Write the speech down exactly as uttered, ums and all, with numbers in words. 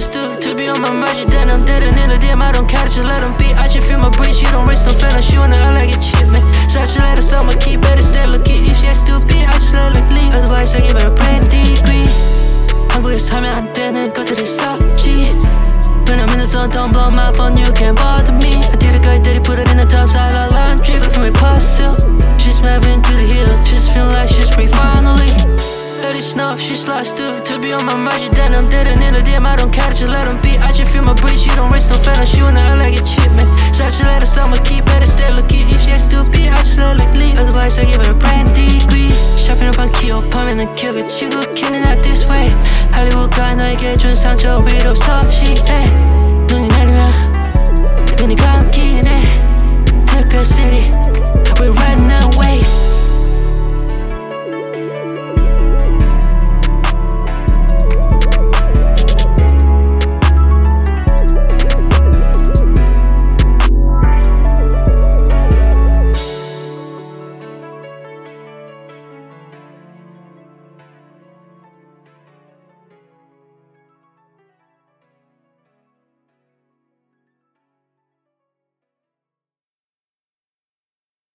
last two to be on my margin, then I'm dead and in the damn. I don't care, just let them be. I just feel my breeze, you don't raise no feelings. She wanna act like a cheap man, so I just let her sell my key. Better stay lucky. If she has stupid, I just let her leave. Otherwise I give her a brain degree. 한국에서 하면 안 되는 것들이 있었지. When I'm in the zone, don't blow my phone, you can't bother me. I did a guy that he put it in the top side of laundry. Flip from a puzzle, she's moving to the hill. She's feeling like she's free finally. Let it snow, she's lost too. To be on my margin, then I'm dead and in the damn. I don't care, just let them be. I just feel my breeze, you don't raise no feelings. She wanna act like a cheap man, so I just let her sell my key. Better stay lucky. If she has stupid, I just let her leave. Otherwise I give her a brain degree. Shopping up on Kyo, 밤에는 기억을 지우기는 not this way. 할리우드가 너에게 준 상처 위로 없어 시해. 눈이 내리면 눈이 감기네. Clipper City, we're running away.